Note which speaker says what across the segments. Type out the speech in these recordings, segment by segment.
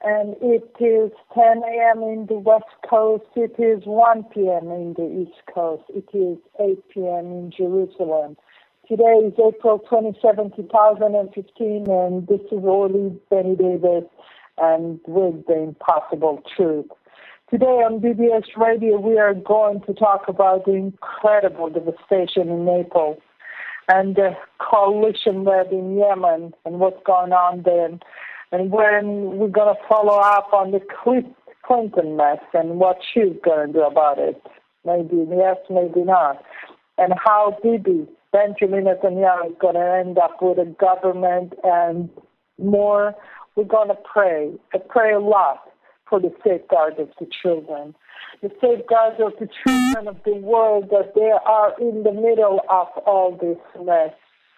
Speaker 1: and it is 10 a.m. in the West Coast. It is 1 p.m. in the East Coast. It is 8 p.m. in Jerusalem. Today is April 27, 2015, and this is Orly Benny Davis, and with the Impossible Truth. Today on BBS Radio, we are going to talk about the incredible devastation in Naples and the coalition led in Yemen and what's going on there. And when we're going to follow up on the Clinton mess and what she's going to do about it. Maybe yes, maybe not. And how Bibi, Benjamin Netanyahu, is going to end up with a government and more. We're going to pray. I pray a lot for the safeguard of the children. The safeguard of the children of the world, that they are in the middle of all this mess.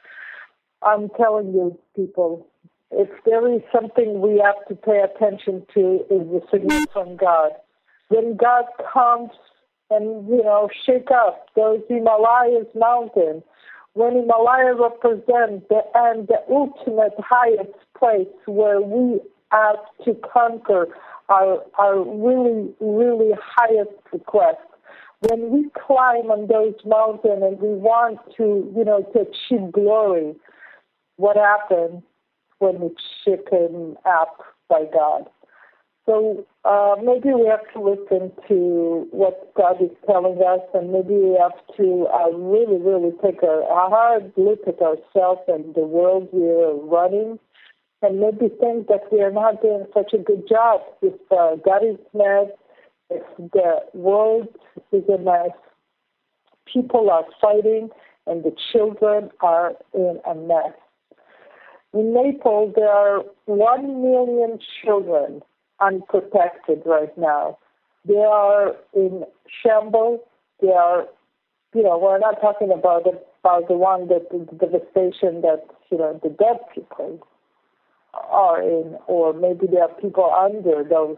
Speaker 1: I'm telling you, people, if there is something we have to pay attention to, is the signal from God. When God comes and, shake up those Himalayas mountains, when Himalaya represents the ultimate highest place where we have to conquer our really, really highest request. When we climb on those mountains and we want to, to achieve glory, what happens when it's shaken up by God? So maybe we have to listen to what God is telling us, and maybe we have to really, really take a hard look at ourselves and the world we are running, and maybe think that we are not doing such a good job. If God is mad, if the world is a mess, people are fighting, and the children are in a mess. In Naples, there are 1 million children unprotected right now. They are in shambles. They are, we're not talking about the one that the devastation that, the dead people are in, or maybe there are people under those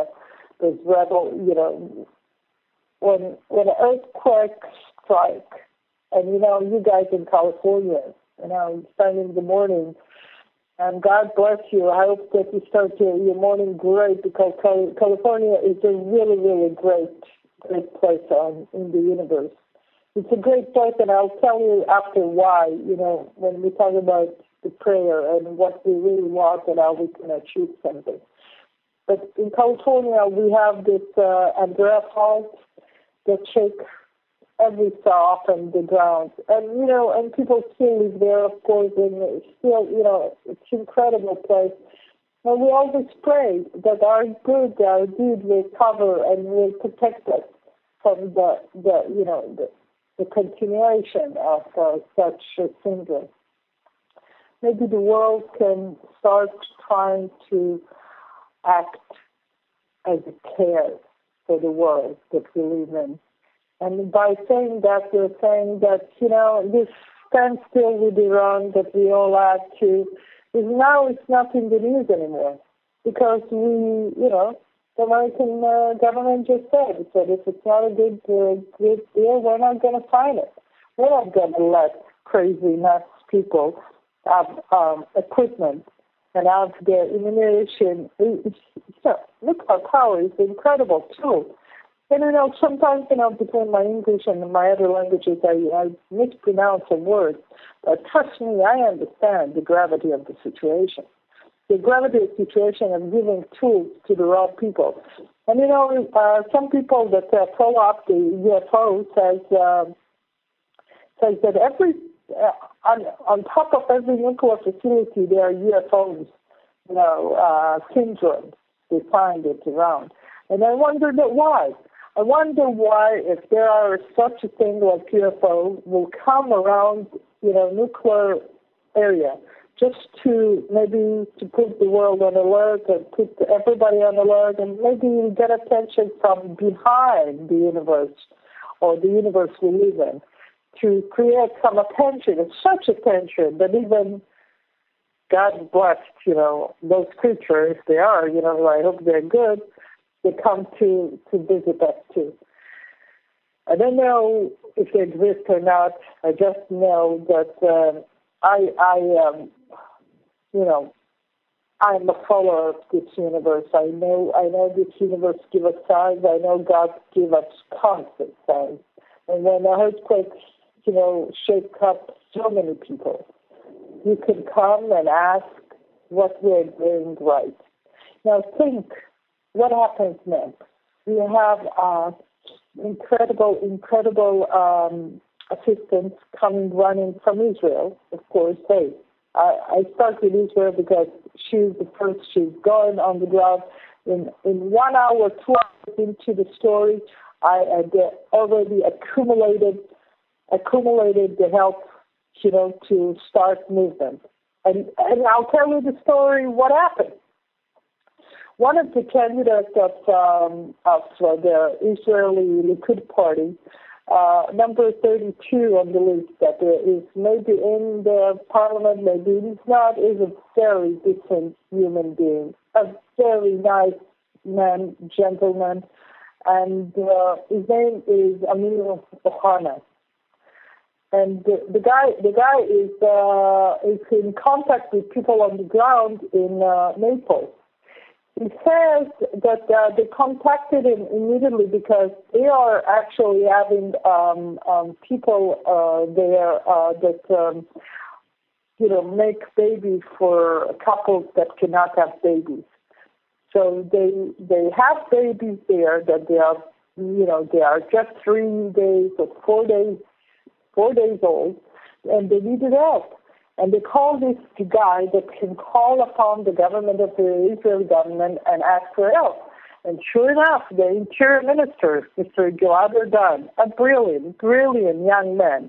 Speaker 1: rebel, when an earthquake strikes, and you guys in California, you spend in the morning, and God bless you. I hope that you start your morning great, because California is a really, really great place in the universe. It's a great place, and I'll tell you after why, when we talk about the prayer and what we really want and how we can achieve something. But in California, we have this Andrea Fault that shakes every so often the ground. And, and people still live there, of course, and it's still, it's an incredible place. And we always pray that our deed will cover and will protect us from the continuation of such a syndrome. Maybe the world can start trying to act as a care for the world that we live in. And by saying that, we're saying that, this standstill with Iran that we all had to, it's not in the news anymore. Because the American government just said if it's not a good deal, we're not going to sign it. We're not going to let crazy, nuts people have equipment and have their immunization. Look, our power is an incredible tool. And, sometimes, between my English and my other languages, I mispronounce a word. But trust me, I understand the gravity of the situation. The gravity of the situation of giving tools to the wrong people. And, some people that follow up the UFO says that every on top of every nuclear facility, there are UFOs, syndromes. They find it around. And I wonder why. I wonder why, if there are such a thing like UFO, will come around, nuclear area, just to maybe to put the world on alert and put everybody on alert, and maybe get attention from behind the universe or the universe we live in, to create some attention, such attention that even God blessed, those creatures, if they are, I hope they're good, they come to visit us too. I don't know if they exist or not. I just know that I'm a follower of this universe. I know this universe gives us signs. I know God gives us constant signs. And when the earthquakes, shake up so many people, you can come and ask what we're doing right. Now think, what happens next? We have incredible assistance running from Israel. Of course, I start with Israel because she's the first. She's going on the ground. In 1 hour, 2 hours into the story, I already accumulated the help, to start movement. And I'll tell you the story. What happened? One of the candidates of the Israeli Likud party, number 32 on the list, that is maybe in the parliament, maybe he's not, is a very decent human being, a very nice man, gentleman, and his name is Amir Ohana. And the guy is in contact with people on the ground in Naples. He says that they contacted him immediately because they are actually having people there that make babies for couples that cannot have babies. So they have babies there that they are just 3 days or 4 days old, and they needed help. And they call this the guy that can call upon the government of the Israeli government and ask for help. And sure enough, the Interior Minister, Mr. Gilad Erdan, a brilliant young man,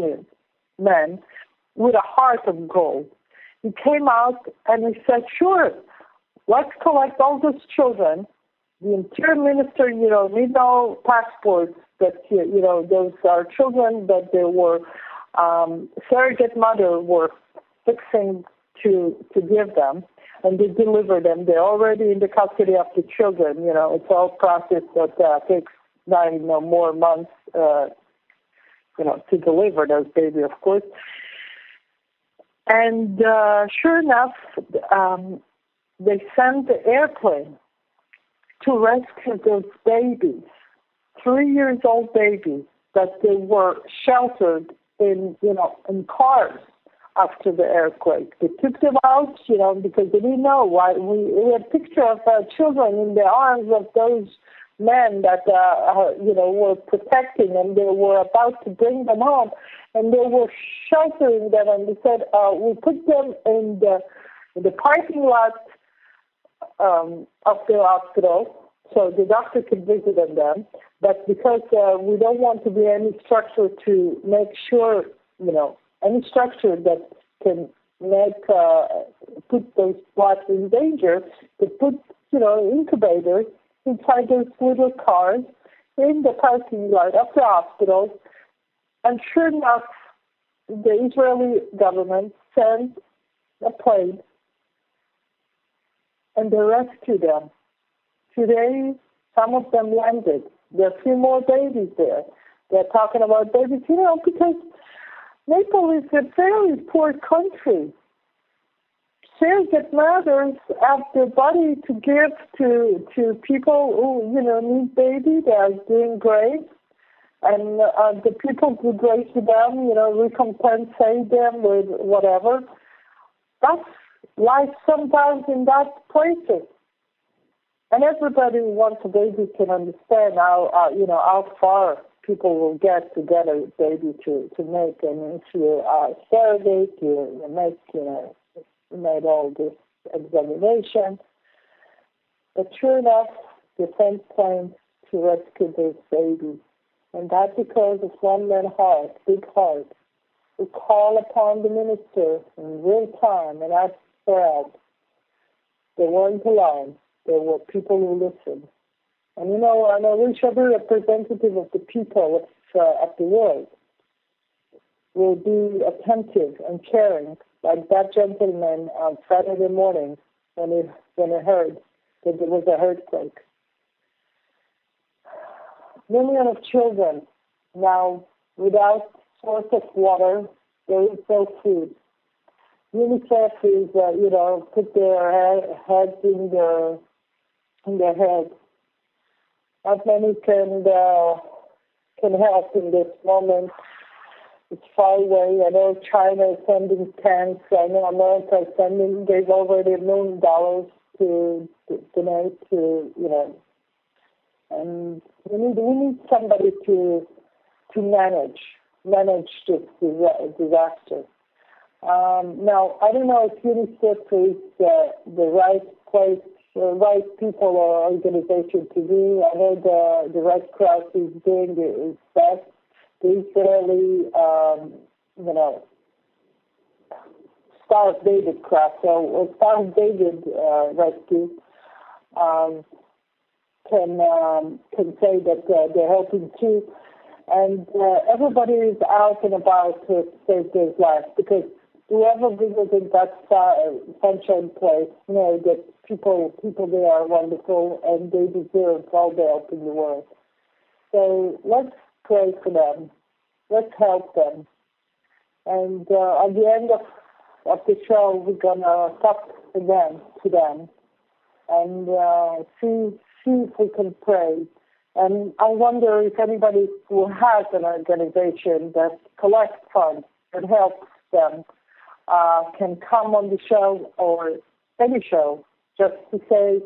Speaker 1: with a heart of gold, he came out and he said, sure, let's collect all those children. The Interior Minister, need no passports, that, those are children that they were surrogate mother were fixing to give them, and they deliver them. They're already in the custody of the children. It's all process that takes 9 or more months, to deliver those babies, of course. And sure enough, they sent the airplane to rescue those babies, 3-year-old babies, that they were sheltered in cars after the earthquake. They took them out, because they didn't know why. We had a picture of children in the arms of those men that, were protecting, and they were about to bring them home, and they were sheltering them, and they said, we put them in the parking lot of the hospital, so the doctor could visit them. But because we don't want to be any structure to make sure, any structure that can put those plots in danger, to put, incubators inside those little cars in the parking lot of the hospital. And sure enough, the Israeli government sent a plane and they rescued them. Today, some of them landed. There are a few more babies there. They're talking about babies, because Naples is a very poor country. Surrogate mothers have the body to give to people who, need babies. They are doing great. And the people who grace them, recompensate them with whatever. That's life sometimes in that places. And everybody who wants a baby can understand how far people will get to get a baby to make. And if you are surrogate, you made all this examination. But sure enough, they sent planes to rescue this baby. And that's because of one man's heart, big heart, who call upon the minister in real time and ask for help. They weren't alone. There were people who listened. And we shall be representative of the people of the world. We'll be attentive and caring, like that gentleman on Saturday morning when he heard that there was an earthquake. Millions of children now without source of water, there is no food. UNICEF is, put their heads in their head. Not many can help in this moment. It's far away. I know China is sending tanks. I know America is sending. They've already $1 million to donate to, and we need somebody to manage this disaster. Now, I don't know if UNICEF is the right place, right people or organization to do. I know the Red Cross is doing its best. The Israeli, Star of David Cross, or Star of David Rescue, can say that they're helping too. And everybody is out and about to save their lives, because whoever visited that sunshine place, that people there are wonderful and they deserve all the help in the world. So let's pray for them. Let's help them. And at the end of the show, we're gonna talk again to them and see if we can pray. And I wonder if anybody who has an organization that collects funds and helps them can come on the show or any show just to say,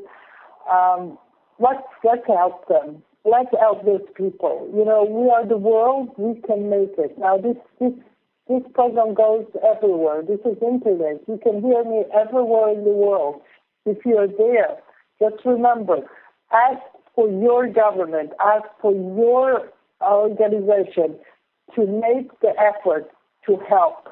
Speaker 1: let's help them. Let's help those people. We are the world. We can make it. Now, this program goes everywhere. This is internet. You can hear me everywhere in the world. If you're there, just remember, ask for your government, ask for your organization to make the effort to help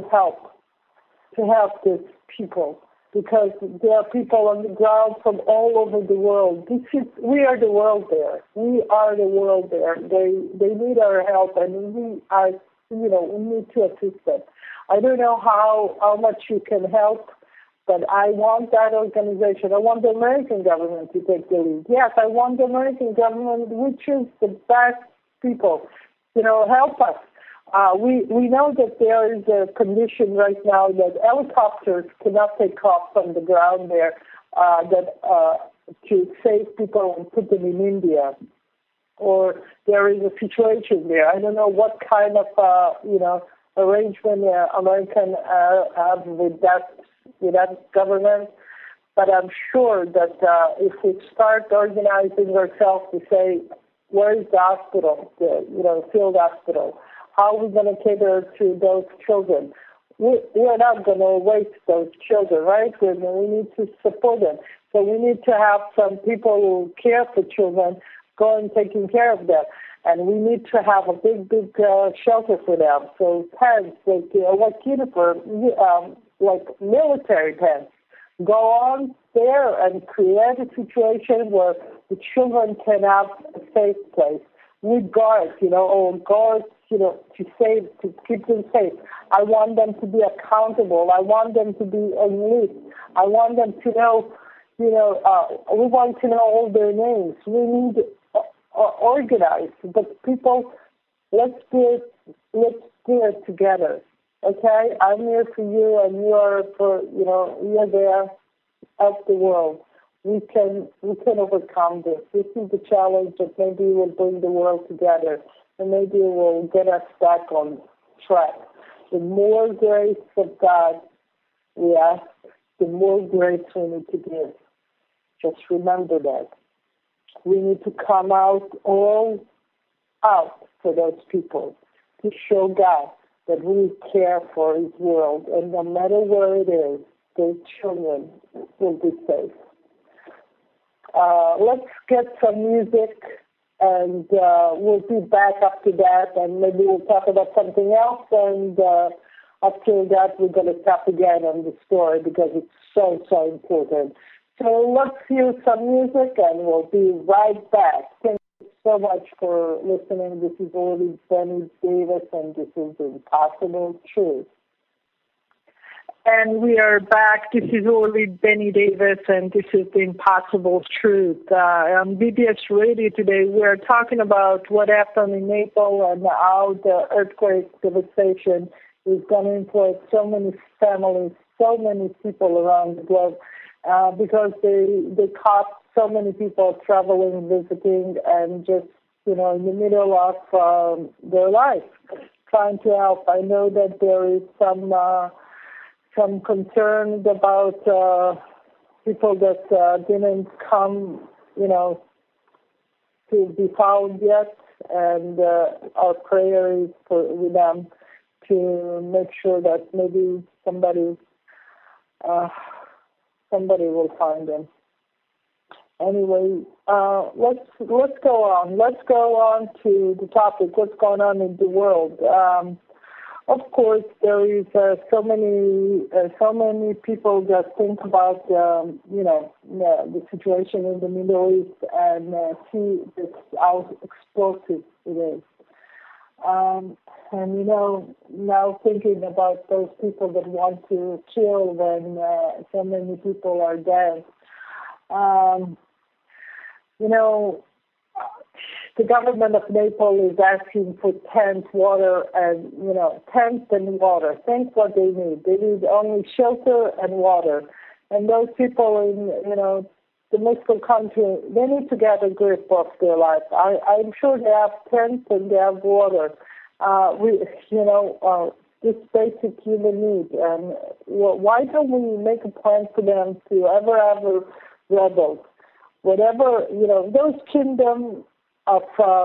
Speaker 1: these people, because there are people on the ground from all over the world. We are the world there. We are the world there. They need our help, and we are, we need to assist them. I don't know how much you can help, but I want that organization. I want the American government to take the lead. Yes, I want the American government, which is the best people, help us. We know that there is a condition right now that helicopters cannot take off from the ground there, to save people and put them in India. Or there is a situation there. I don't know what kind of, arrangement American have with that government, but I'm sure that if we start organizing ourselves to say, where is the hospital, the field hospital? How are we going to cater to those children? We're not going to waste those children, right? We need to support them. So we need to have some people who care for children go and taking care of them. And we need to have a big shelter for them. So tents, like uniform, like military tents. Go on there and create a situation where the children can have a safe place with guards, or guards, to keep them safe. I want them to be accountable. I want them to be on list. I want them to know, we want to know all their names. We need organized, but people, let's do it together. Okay, I'm here for you, and you are for, you're there, help the world. We can overcome this. This is the challenge that maybe will bring the world together, and maybe it will get us back on track. The more grace of God we ask, the more grace we need to give. Just remember that. We need to come all out for those people, to show God that we care for His world, and no matter where it is, those children will be safe. Let's get some music, and we'll be back after that, and maybe we'll talk about something else, and after that we're going to tap again on the story, because it's so important. So let's hear some music, and we'll be right back. Thank you so much for listening. This is Orly Benny Davis, and this is Impossible Truth. And we are back. This is Orly Benny Davis, and this is the Impossible Truth. On BBS Radio today, we are talking about what happened in Nepal and how the earthquake devastation is going to influence so many families so many people around the globe because they caught so many people traveling, visiting, and just, in the middle of their life, trying to help. I know that there is some concern about people that didn't come, to be found yet, and our prayer is with them to make sure that maybe somebody will find them. Anyway, let's go on. Let's go on to the topic. What's going on in the world? Of course, there is so many people that think about the situation in the Middle East and see this how explosive it is. And now thinking about those people that want to kill when so many people are dead. The government of Naples is asking for tents, water, and, tents and water. Think what they need. They need only shelter and water. And those people in, the Muslim country, they need to get a grip of their life. I'm sure they have tents and they have water. This basic human need. And why don't we make a plan for them to ever rebel? Whatever, those kingdoms of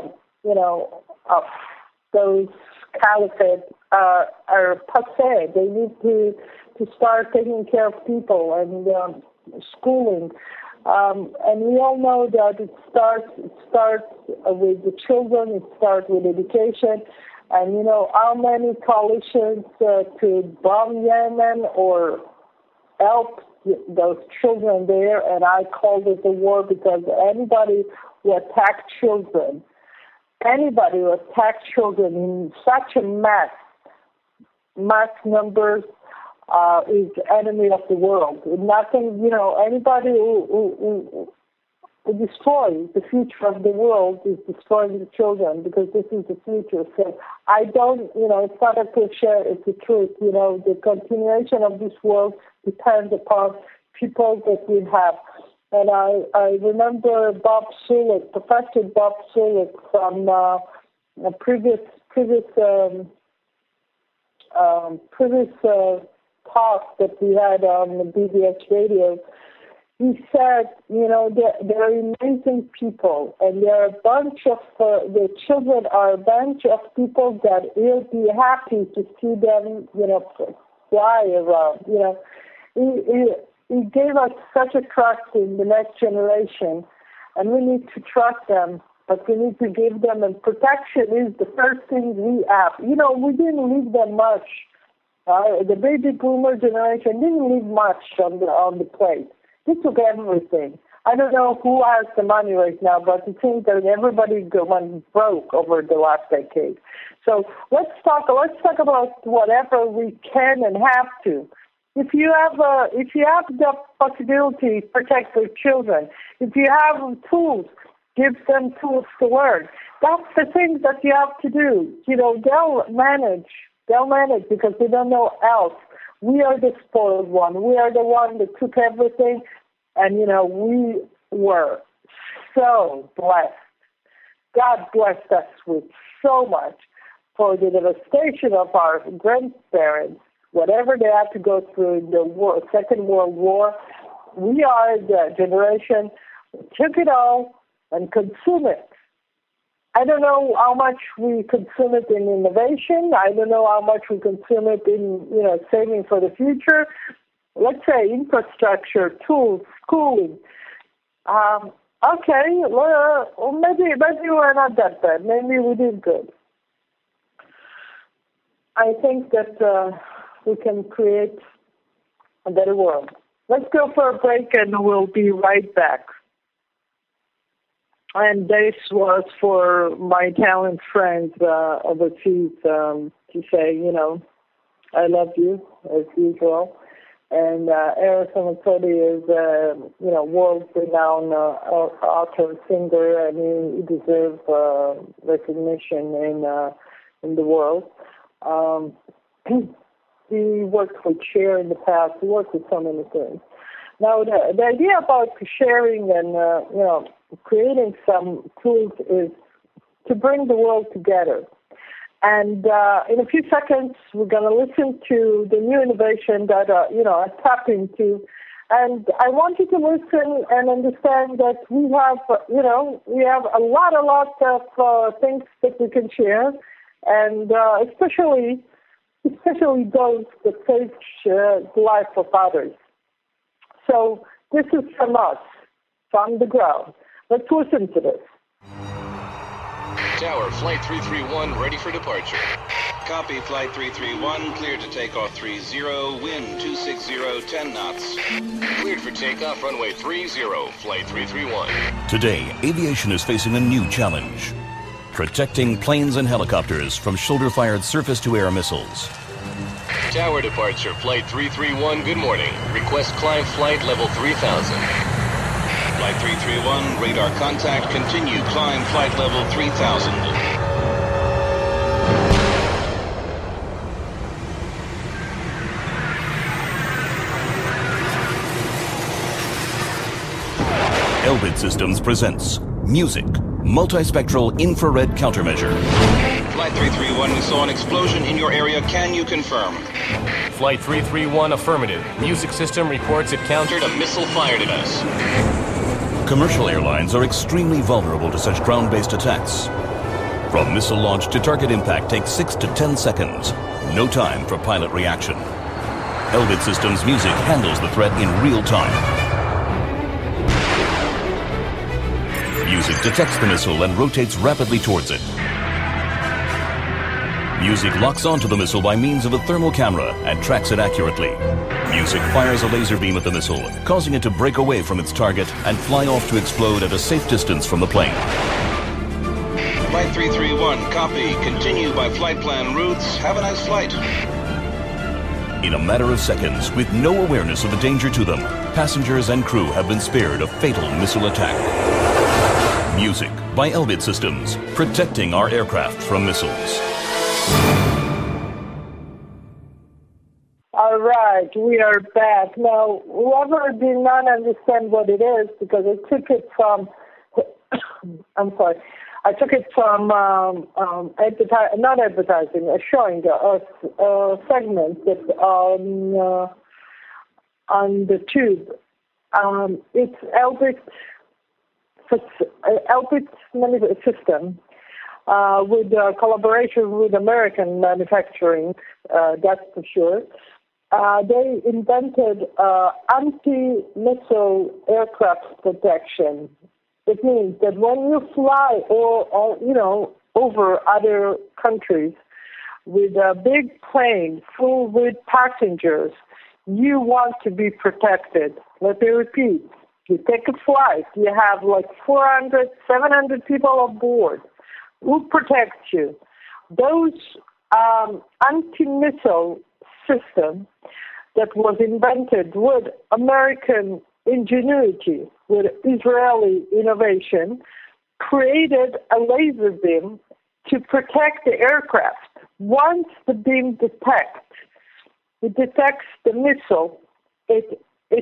Speaker 1: those caliphates are passé. They need to start taking care of people and schooling. And we all know that it starts with the children, it starts with education. And how many coalitions to bomb Yemen or help those children there, and I called it a war because anybody who attacked children in such a mass numbers is enemy of the world. Nothing, anybody who destroys the future of the world is destroying the children because this is the future. So I don't, it's not a cliche, it's the truth. The continuation of this world depends upon people that we have. And I remember Bob Sulik, Professor Bob Sulik from a previous talk that we had on the BBS radio. He said, they're amazing people, and they're a bunch of, the children are a bunch of people that will be happy to see them, fly around. He gave us such a trust in the next generation, and we need to trust them, but we need to give them, and protection is the first thing we have. We didn't leave them much. The baby boomer generation didn't leave much on the plate. They took everything. I don't know who has the money right now, but it seems that everybody went broke over the last decade. So let's talk about whatever we can and have to. If you have the possibility, protect your children. If you have tools, give them tools to learn. That's the things that you have to do. They'll manage because they don't know else. We are the spoiled one. We are the one that took everything, and we were so blessed. God blessed us with so much for the devastation of our grandparents. Whatever they had to go through in the Second World War, we are the generation who took it all and consumed it. I don't know how much we consume it in innovation. I don't know how much we consume it in, saving for the future. Let's say infrastructure, tools, schooling. Okay, well, maybe we're not that bad. Maybe we did good. I think that we can create a better world. Let's go for a break and we'll be right back. And this was for my Italian friends overseas to say, I love you as usual. And Eros Ramazzotti is, world-renowned author, singer, and he deserves recognition in the world. we worked with Share in the past. We worked with so many things. Now, the idea about sharing and creating some tools is to bring the world together. And in a few seconds, we're going to listen to the new innovation that I tapped into. And I want you to listen and understand that we have a lot of things that we can share, and especially those that save the life of others. So this is from us, from the ground. Let's listen to this.
Speaker 2: Tower, Flight 331, ready for departure. Copy, Flight 331, cleared to take off 30, wind 260, 10 knots. Cleared for takeoff, runway 30, Flight 331.
Speaker 3: Today, aviation is facing a new challenge. Protecting planes and helicopters from shoulder-fired surface-to-air missiles.
Speaker 2: Tower departure, Flight 331, good morning. Request climb flight level 3000. Flight 331, radar contact, continue climb flight level 3000.
Speaker 3: Elbit Systems presents Music, Multispectral Infrared Countermeasure.
Speaker 2: Flight 331, we saw an explosion in your area. Can you confirm?
Speaker 4: Flight 331, affirmative. Music system reports it countered
Speaker 2: A missile fired at us.
Speaker 3: Commercial airlines are extremely vulnerable to such ground-based attacks. From missile launch to target impact takes 6 to 10 seconds. No time for pilot reaction. Elbit Systems Music handles the threat in real time. Music detects the missile and rotates rapidly towards it. Music locks onto the missile by means of a thermal camera and tracks it accurately. Music fires a laser beam at the missile, causing it to break away from its target and fly off to explode at a safe distance from the plane.
Speaker 2: Flight 331, copy. Continue by flight plan routes. Have a nice flight.
Speaker 3: In a matter of seconds, with no awareness of the danger to them, passengers and crew have been spared a fatal missile attack. Music by Elbit Systems, protecting our aircraft from missiles.
Speaker 1: All right, we are back. Now, whoever did not understand what it is, because I took it from, not advertising, showing a segment that's on the tube. It's Elbit system with collaboration with American manufacturing, that's for sure. They invented anti-missile aircraft protection. It means that when you fly over other countries with a big plane full with passengers, you want to be protected. Let me repeat. You take a flight, you have like 400, 700 people aboard. Who protects you? Those anti-missile system that was invented with American ingenuity, with Israeli innovation, created a laser beam to protect the aircraft. Once the beam detects the missile, it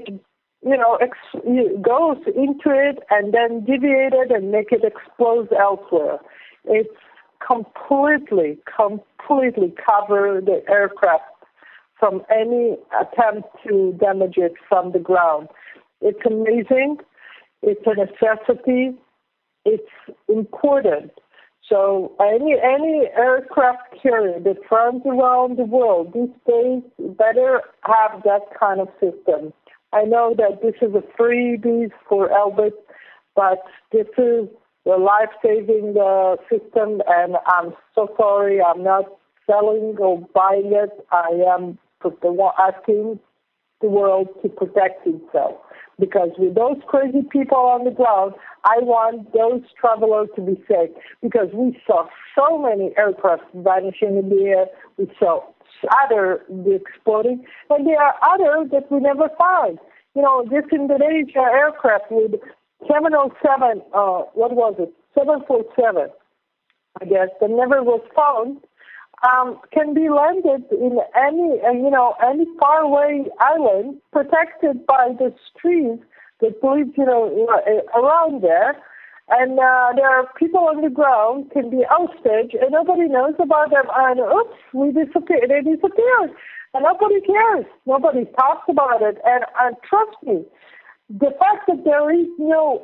Speaker 1: goes into it and then deviate it and make it explode elsewhere. It's completely cover the aircraft from any attempt to damage it from the ground. It's amazing. It's a necessity. It's important. So any aircraft carrier that runs around the world these days better have that kind of system. I know that this is a freebie for Elbit, but this is a life-saving system, and I'm so sorry I'm not selling or buying it. I am asking the world to protect itself. Because with those crazy people on the ground, I want those travelers to be safe. Because we saw so many aircraft vanishing in the air. We saw others exploding. And there are others that we never found. This Indonesia aircraft with 707, 747, I guess, that never was found. can be landed in any faraway island protected by the trees that live, around there. And there are people on the ground, can be ousted, and nobody knows about them. And oops, they disappeared. And nobody cares. Nobody talks about it. And trust me, the fact that there is no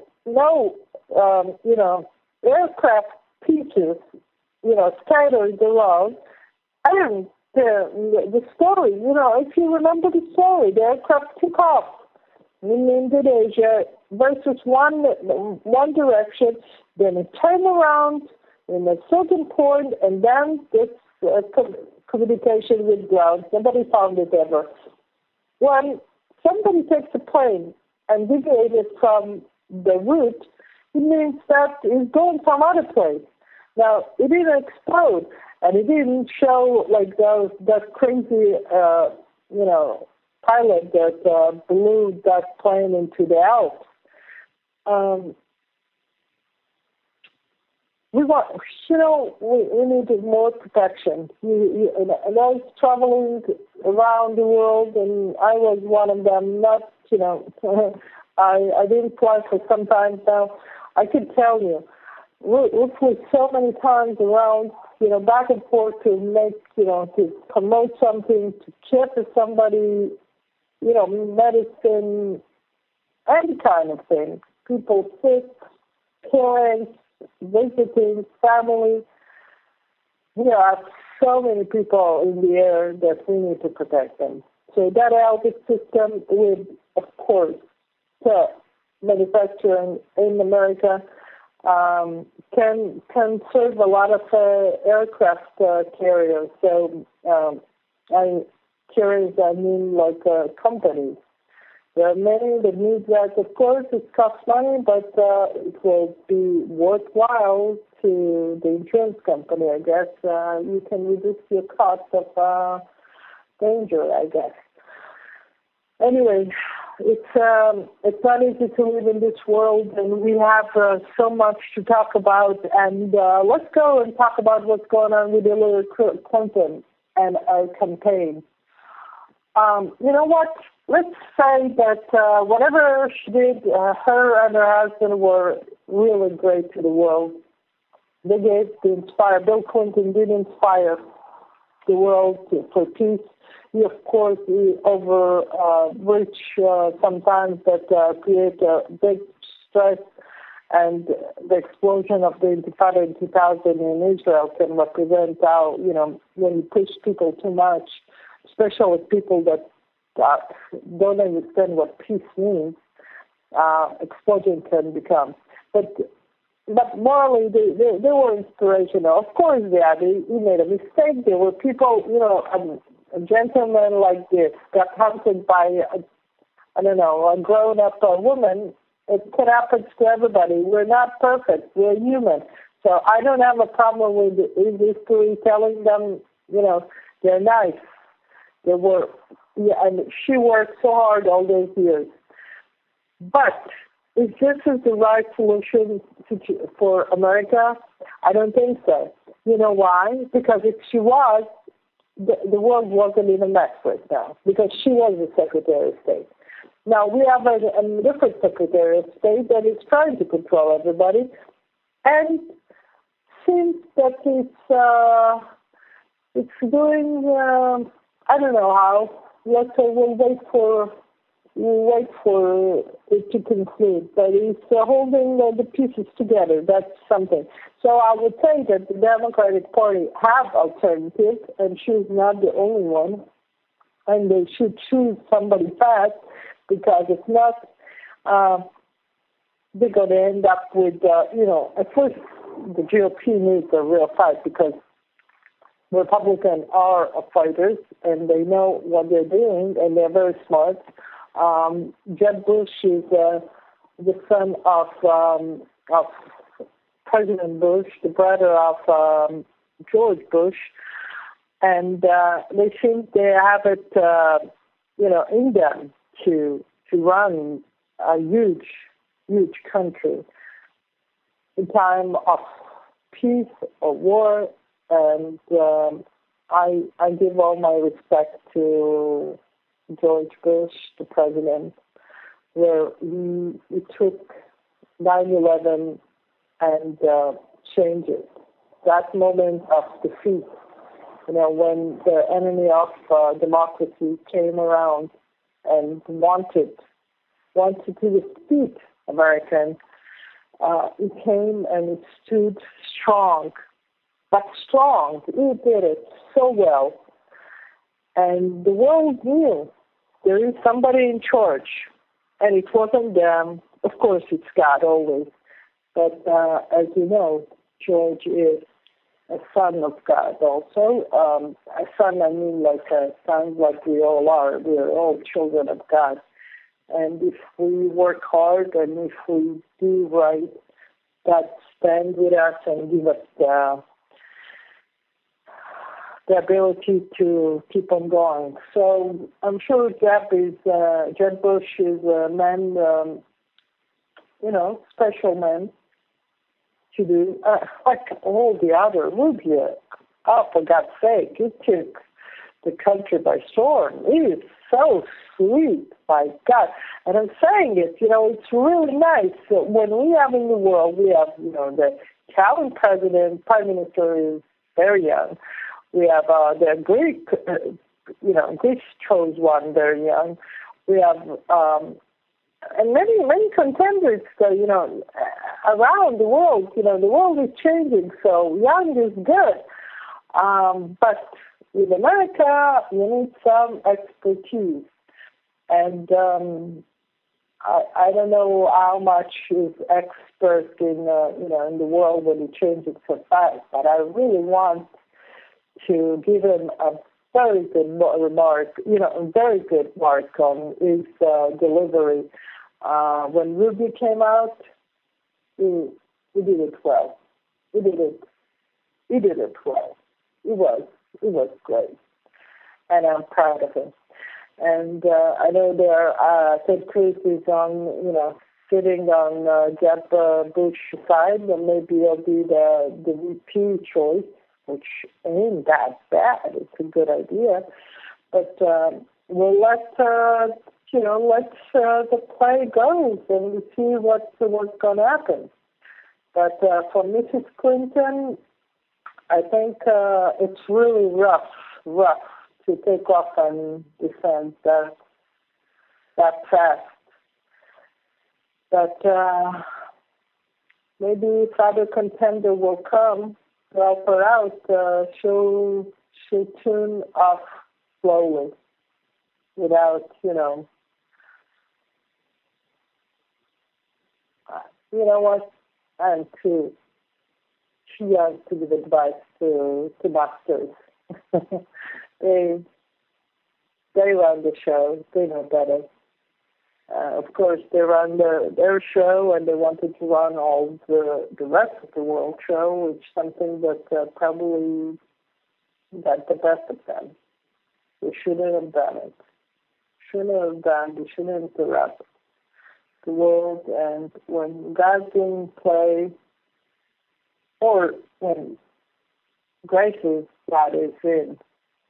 Speaker 1: aircraft pieces, scattered around, and the story, if you remember the story, the aircraft took off in Indonesia versus one direction, then it turned around in a certain point, and then this communication with ground. Nobody found it ever. When somebody takes a plane and deviates it from the route, it means that it's going some other place. Now, it didn't explode, and it didn't show like that crazy, pilot that blew that plane into the Alps. We needed more protection. And I was traveling around the world, and I was one of them. Not, I didn't fly for some time now. I could tell you, we flew so many times around, back and forth to make, to promote something, to care for somebody, medicine, any kind of thing. People sick, parents, visiting, family. There are so many people in the air that we need to protect them. So that Elbit system with, of course, the manufacturing in America can serve a lot of aircraft carriers. So carriers, I mean like companies. There are many that need that. Of course, it costs money, but it will be worthwhile to the insurance company, I guess. You can reduce your cost of danger, I guess. Anyway, it's not easy to live in this world, and we have so much to talk about. And let's go and talk about what's going on with Hillary Clinton and our campaign. You know what? Let's say that whatever she did, her and her husband were really great to the world. They gave to inspire. Bill Clinton did inspire the world for peace. He, of course, overreach sometimes that create a big stress, and the explosion of the Intifada in 2000 in Israel can represent how, when you push people too much, especially people that don't understand what peace means, explosion can become. But morally, they were inspirational. Of course, he made a mistake. There were people, a gentleman like this got hunted by, a grown-up woman. It can happen to everybody. We're not perfect. We're human. So I don't have a problem with history telling them, they're nice. They were, and she worked so hard all those years. But if this is the right solution for America, I don't think so. You know why? Because if she was, the world wasn't in a mess right now, because she was the Secretary of State. Now, we have a different Secretary of State that is trying to control everybody, and seems that it's doing, I don't know how. We'll wait for it to conclude, but it's holding the pieces together. That's something. So I would say that the Democratic Party have alternatives, and she's not the only one, and they should choose somebody fast, because if not, they're going to end up with, at first the GOP needs a real fight, because Republicans are fighters, and they know what they're doing, and they're very smart. Jeb Bush is the son of President Bush, the brother of George Bush, and they think they have it, in them to run a huge country in time of peace or war. And I give all my respect to George Bush, the president, where he took 9/11 and changed it. That moment of defeat, when the enemy of democracy came around and wanted to defeat Americans, he came and he stood strong. But strong, he did it so well. And the world knew there is somebody in charge. And it wasn't them. Of course, it's God always. But as you know, George is a son of God also. A son, I mean like a son like we all are. We are all children of God. And if we work hard and if we do right, God stand with us and give us the ability to keep on going. So I'm sure Jeb Bush is a man, special man to do, like all the other Rubio. Oh, for God's sake, he took the country by storm. He is so sweet, my God. And I'm saying it, it's really nice that when we have in the world, we have, the Italian president, prime minister is very young. We have the Greek, Greece chose one very young. We have, and many contenders, around the world. The world is changing, so young is good. But with America, you need some expertise. And I don't know how much is expert in the world when it changes so fast, but I really want to give him a very good remark, a very good mark on his delivery. When Ruby came out, he did it well. He did it well. It was great, and I'm proud of him. And I know Ted Cruz is on, sitting on Jeb Bush's side, and maybe he'll be the VP choice, which ain't that bad. It's a good idea. But we'll let the play goes and we see what's going to happen. But for Mrs. Clinton, I think it's really rough to take off and defend that fast. But maybe if other contender will come, help her out, she'll tune off slowly without, you know what, I'm too young to give advice to masters. They run the show. They know better. Of course, they run their show, and they wanted to run all the rest of the world show, which is something that probably got the best of them. They shouldn't have done it. They shouldn't interrupt the world. And when God's in play, or when graces God is in,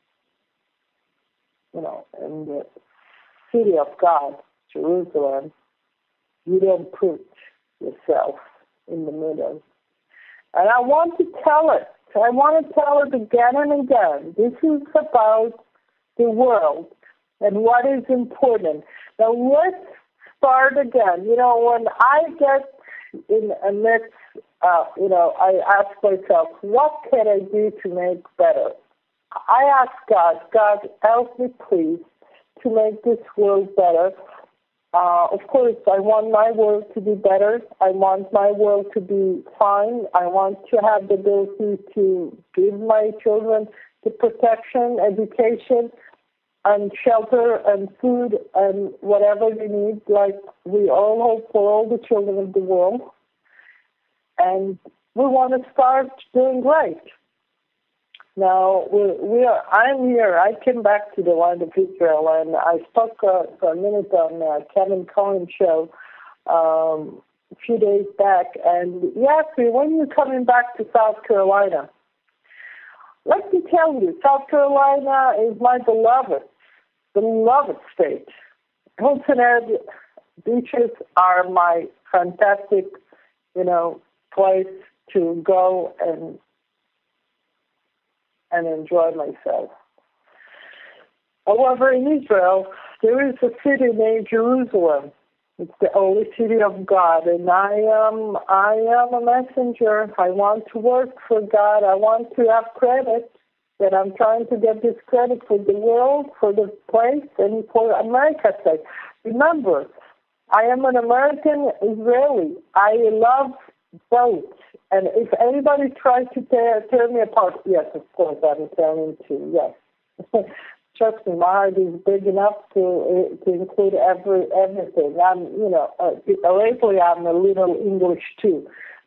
Speaker 1: in the city of God, Jerusalem, you don't put yourself in the middle. And I want to tell it. I want to tell it again and again. This is about the world and what is important. Now let's start again. When I get in a midst, I ask myself, what can I do to make better? I ask God, help me please to make this world better. Of course, I want my world to be better. I want my world to be fine. I want to have the ability to give my children the protection, education, and shelter and food and whatever they need, like we all hope for all the children of the world. And we want to start doing great. Now, I'm here. I came back to the land of Israel, and I spoke for a minute on Kevin Cohen's show a few days back, and he asked me, when are you coming back to South Carolina? let me tell you, South Carolina is my beloved state. Hilton Head beaches are my fantastic, place to go and enjoy myself. However, in Israel, there is a city named Jerusalem. It's the holy city of God, and I am a messenger. I want to work for God. I want to have credit, that I'm trying to get this credit for the world, for the place, and for America's sake. Remember, I am an American Israeli. I love both. And if anybody tries to tear me apart, yes, of course, I'm Italian too, yes. Trust me, my heart is big enough to include everything. Lately I'm a little English too,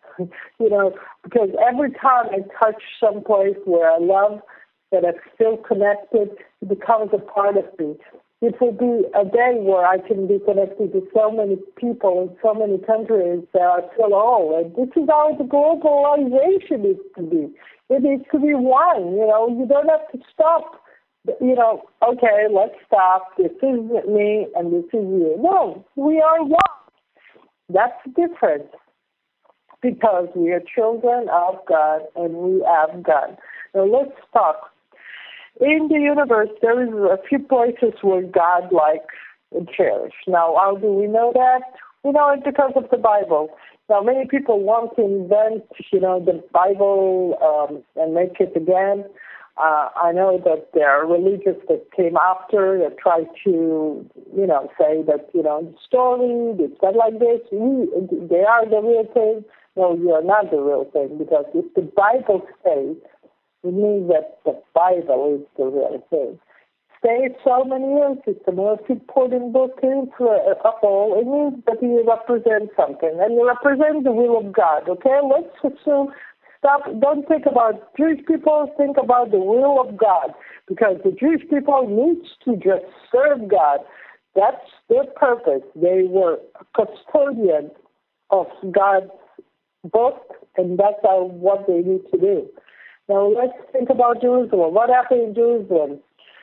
Speaker 1: because every time I touch some place where I love, that I'm still connected, it becomes a part of me. It will be a day where I can be connected to so many people in so many countries that are still all. And this is how the globalization needs to be. It needs to be one. You don't have to stop. Okay, let's stop. This is me and this is you. No, we are one. That's different, because we are children of God and we have God. Now let's talk. In the universe, there is a few places where God likes and cherishes. Now, how do we know that? We know it because of the Bible. Now, many people want to invent, the Bible and make it again. I know that there are religions that came after that try to, say that, the story, it's not like this. They are the real thing. No, you are not the real thing, because if the Bible says, it means that the Bible is the real thing. Stayed so many years, it's the most important book of all. It means that you represent something, and you represent the will of God, okay? Let's assume, don't think about Jewish people, think about the will of God, because the Jewish people need to just serve God. That's their purpose. They were custodians of God's book, and that's what they need to do. Now let's think about Jerusalem. What happened in Jerusalem?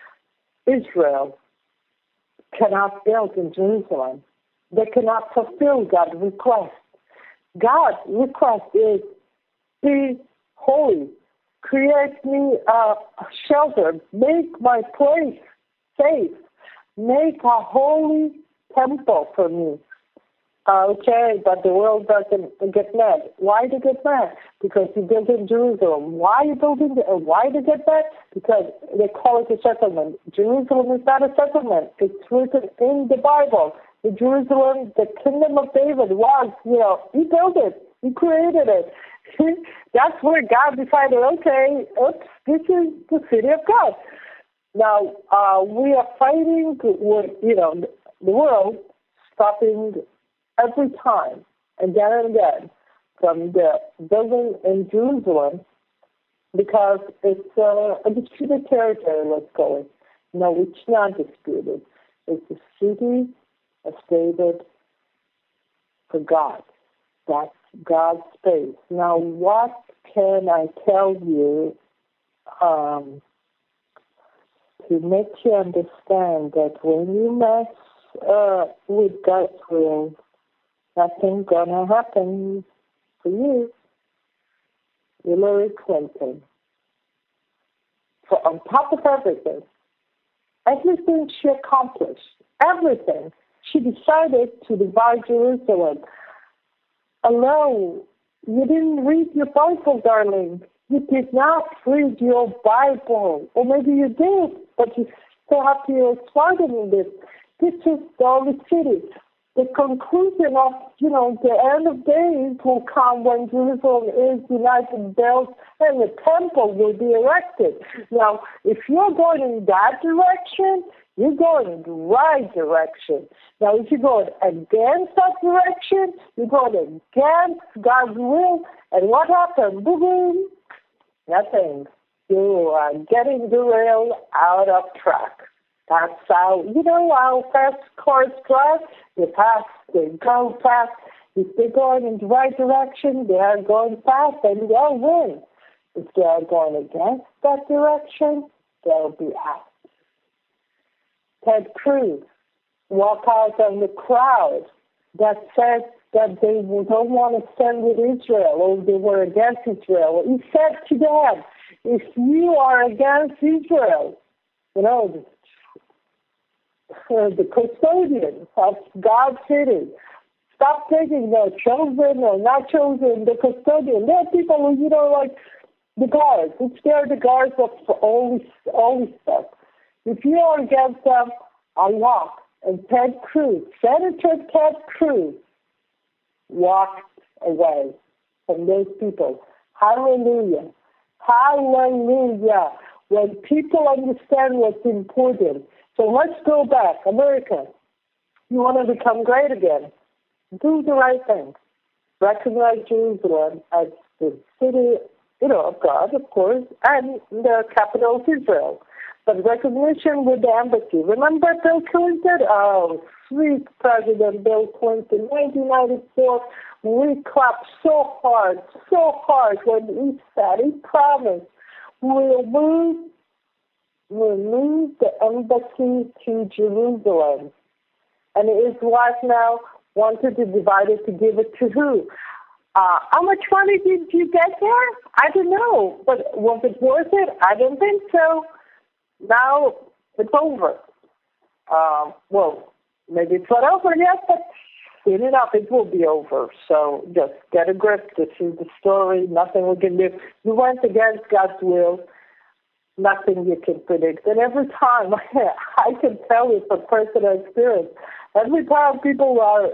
Speaker 1: Israel cannot build in Jerusalem. They cannot fulfill God's request. God's request is, be holy. Create me a shelter. Make my place safe. Make a holy temple for me. Okay, but the world doesn't get mad. Why they get mad? Because you built in Jerusalem. Why they get mad? Because they call it a settlement. Jerusalem is not a settlement. It's written in the Bible. The Jerusalem, the kingdom of David was, he built it. He created it. That's where God decided, okay, this is the city of God. Now, we are fighting with, the world stopping every time, again and again, from the building in Jerusalem, because it's a disputed territory, let's call it. No, it's not disputed. It's the city of David for God. That's God's space. Now, what can I tell you to make you understand that when you mess with God's will, nothing's gonna happen for you? Hillary Clinton. So on top of everything she accomplished, everything, she decided to divide Jerusalem. Hello, you didn't read your Bible, darling. You did not read your Bible. Or maybe you did, but you still have to be smarter than this. This is the holy city. The conclusion of, the end of days will come when Jerusalem is united, built, and the temple will be erected. Now, if you're going in that direction, you're going in the right direction. Now, if you're going against that direction, you're going against God's will. And what happened? Boom! Nothing. You are getting derailed out of track. That's how, how fast cars drive. They go fast. If they're going in the right direction, they are going fast and they'll win. If they are going against that direction, they'll be out. Ted Cruz walked out on the crowd that said that they don't want to stand with Israel or they were against Israel. He said to them, if you are against Israel, the custodian of God's city, stop taking the chosen or not chosen, the custodian. There are people who, like the guards. They're the guards of all this stuff. If you are against them, I walk. And Ted Cruz, Senator Ted Cruz, walked away from those people. Hallelujah. Hallelujah. When people understand what's important. So let's go back. America, you want to become great again. Do the right thing. Recognize Jerusalem as the city, of God, of course, and the capital of Israel. But recognition with the embassy. Remember Bill Clinton? Oh, sweet President Bill Clinton, 1994. We clapped so hard when he said, he promised, we'll move the embassy to Jerusalem. And his wife now wanted to divide it to give it to who? How much money did you get there? I don't know. But was it worth it? I don't think so. Now it's over. Well, maybe it's not over yet, but soon enough it will be over. So just get a grip. This is the story. Nothing we can do. You went against God's will. Nothing you can predict. And every time, I can tell you from personal experience, every time people are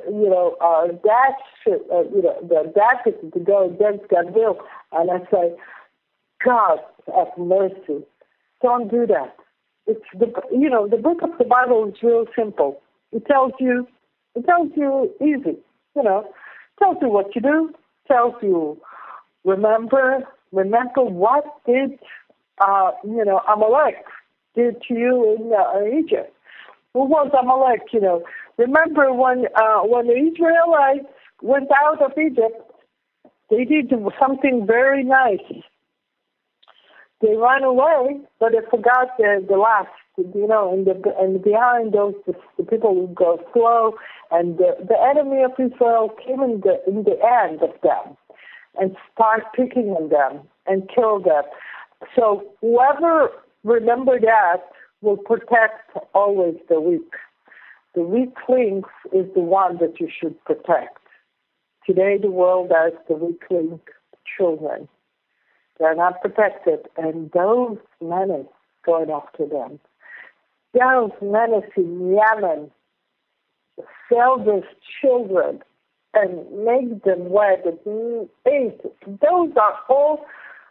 Speaker 1: dashed to go against God's will, and I say, God, have mercy. Don't do that. It's the book of the Bible is real simple. It tells you easy. Tells you what to do. Tells you remember what did Amalek did to you in Egypt. Who was Amalek? Remember when the Israelites went out of Egypt, they did something very nice. They ran away, but they forgot the last. And behind those, the people who go slow, and the enemy of Israel came in the end of them, and start picking on them and kill them. So whoever remember that will protect always the weak. The weak link is the one that you should protect. Today the world has the weak link children. They're not protected, and those menace going after them. Those menace in Yemen sell those children and make them wed at age. Those are all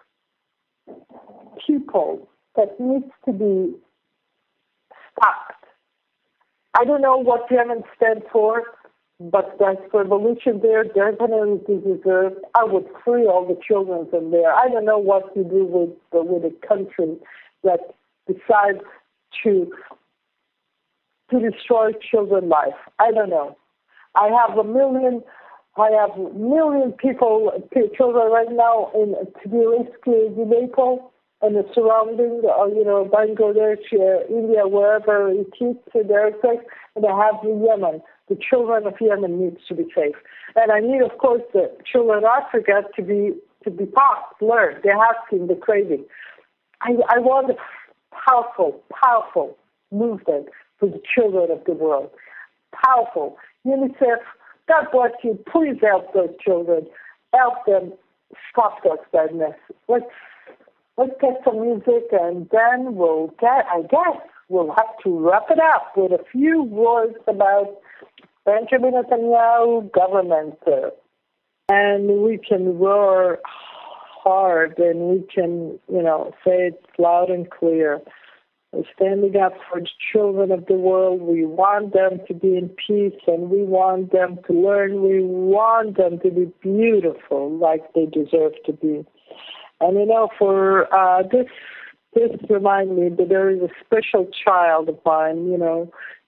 Speaker 1: people that needs to be stopped. I don't know what Yemen stands for, but that's revolution there. Definitely deserved. I would free all the children from there. I don't know what to do with a country that decides to destroy children's life. I don't know. I have a million people, children right now to be rescued in Nepal and the surrounding, Bangladesh, India, wherever it is, they're safe. And I have in Yemen. The children of Yemen needs to be safe. And I need, of course, the children of Africa to be taught, learn. They're asking, the craving. I want a powerful movement for the children of the world. Powerful. UNICEF, God bless you. Please help those children. Help them stop this badness. Let's get some music, and then we'll have to wrap it up with a few words about Benjamin Netanyahu government. And we can roar hard, and we can, say it loud and clear. We're standing up for the children of the world. We want them to be in peace, and we want them to learn. We want them to be beautiful like they deserve to be. And, for this reminds me that there is a special child of mine,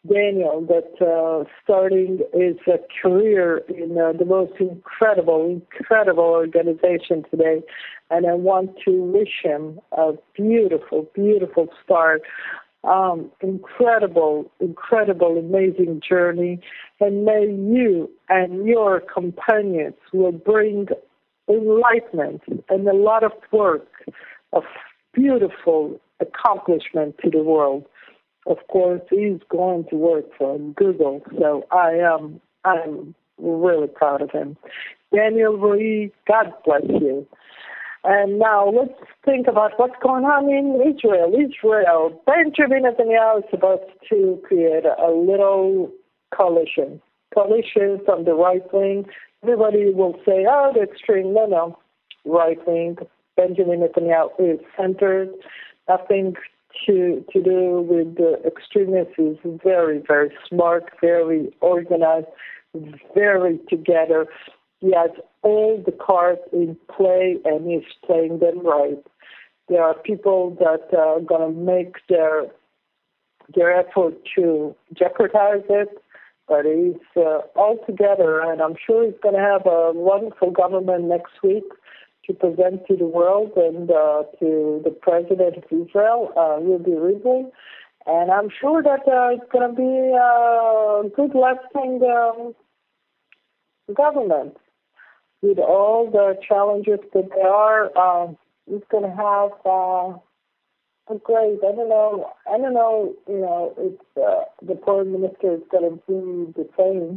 Speaker 1: Daniel that starting his career in the most incredible organization today. And I want to wish him a beautiful, beautiful start. Incredible, amazing journey. And may you and your companions will bring enlightenment and a lot of work, of beautiful accomplishment to the world. Of course, he's going to work for Google, so I'm really proud of him. Daniel Rui, God bless you. And now let's think about what's going on in Israel. Benjamin Netanyahu is about to create a little coalition from the right wing. Everybody will say, oh, the extreme. No, right wing. Benjamin Netanyahu is centered. Nothing to do with the extremists. Is very, very smart, very organized, very together. He has all the cards in play, and he's playing them right. There are people that are going to make their effort to jeopardize it, but he's all together, and I'm sure he's going to have a wonderful government next week to present to the world and to the president of Israel, Ruby Rivlin. And I'm sure that it's going to be a good lasting government. With all the challenges that there are, he's going to have a great, I don't know, if the foreign minister is going to do the same.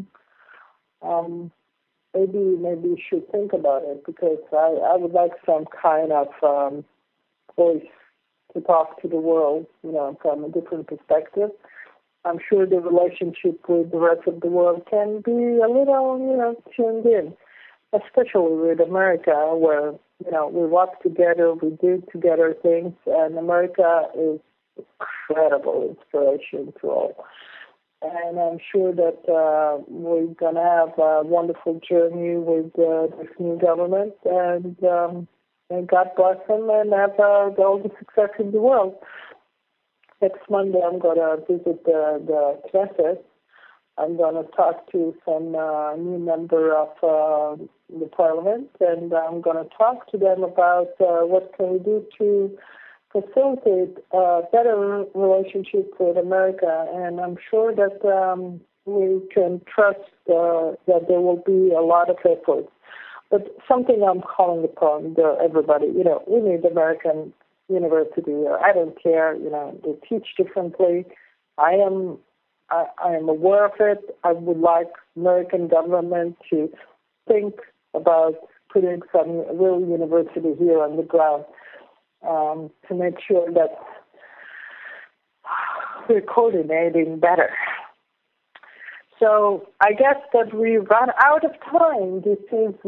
Speaker 1: Maybe you should think about it, because I would like some kind of voice to talk to the world, from a different perspective. I'm sure the relationship with the rest of the world can be a little, tuned in, especially with America, where, we work together, we do together things, and America is incredible inspiration to all. And I'm sure that we're going to have a wonderful journey with this new government, and God bless them and have all the success in the world. Next Monday, I'm going to visit the Knesset. I'm going to talk to some new member of the parliament, and I'm going to talk to them about what can we do to facilitate a better relationship with America. And I'm sure that we can trust that there will be a lot of effort. But something I'm calling upon everybody, we need American university. I don't care, they teach differently. I am aware of it. I would like American government to think about putting some real university here on the ground, to make sure that we're coordinating better. So I guess that we run out of time. This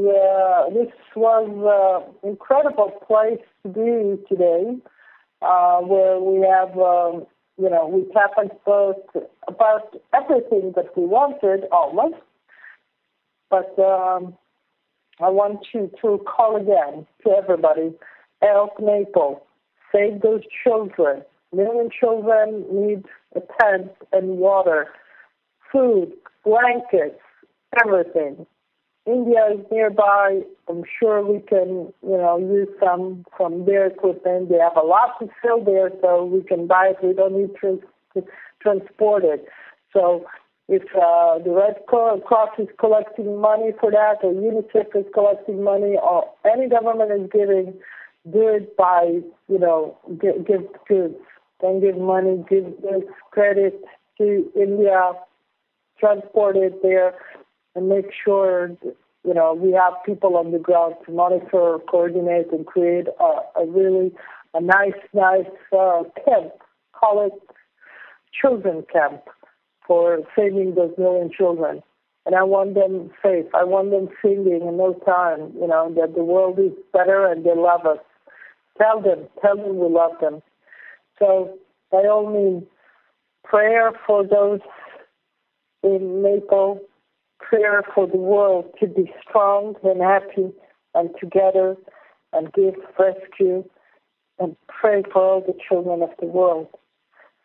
Speaker 1: was an incredible place to be today, where we have, we tap and spoke about everything that we wanted, almost. But I want you to call again to everybody. Help Naples. Save those children. Million children need a tent and water, food, blankets, everything. India is nearby. I'm sure we can, use some from their equipment. They have a lot to fill there, so we can buy it. We don't need to transport it. So if the Red Cross is collecting money for that, or UNICEF is collecting money, or any government is giving, do it by, give goods. Don't give money, give credit to India, transport it there, and make sure that, we have people on the ground to monitor, coordinate, and create a nice camp. Call it children camp for saving those million children. And I want them safe. I want them singing in no time, that the world is better and they love us. Tell them we love them. So by all means, prayer for those in Naples, prayer for the world to be strong and happy and together and give rescue, and pray for all the children of the world.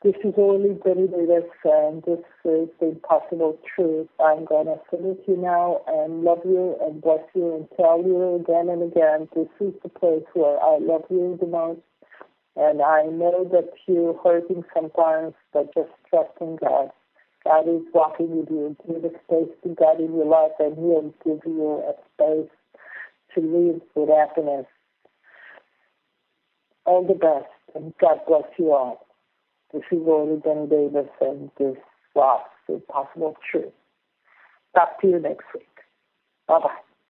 Speaker 1: This is Orly Betty Davis, and this is the Impossible Truth. I'm going to salute you now and love you and bless you and tell you again and again, this is the place where I love you the most. And I know that you're hurting sometimes, but just trust in God. God is walking with you. Give a space to God in your life, and He'll give you a space to live with happiness. All the best, and God bless you all. This is Orly Benny Davis, and this was The Impossible Truth. Talk to you next week. Bye-bye.